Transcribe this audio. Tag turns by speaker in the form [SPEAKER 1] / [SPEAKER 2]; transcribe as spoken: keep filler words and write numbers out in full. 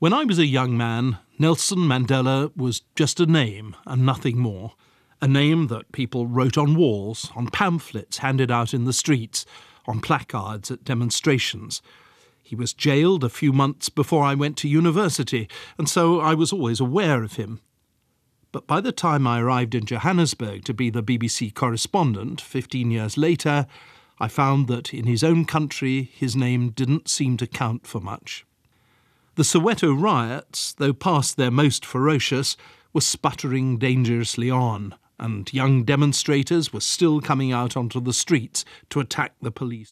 [SPEAKER 1] When I was a young man, Nelson Mandela was just a name and nothing more. A name that people wrote on walls, on pamphlets handed out in the streets, on placards at demonstrations. He was jailed a few months before I went to university, and so I was always aware of him. But by the time I arrived in Johannesburg to be the B B C correspondent, fifteen years later, I found that in his own country his name didn't seem to count for much. The Soweto riots, though past their most ferocious, were sputtering dangerously on, and young demonstrators were still coming out onto the streets to attack the police.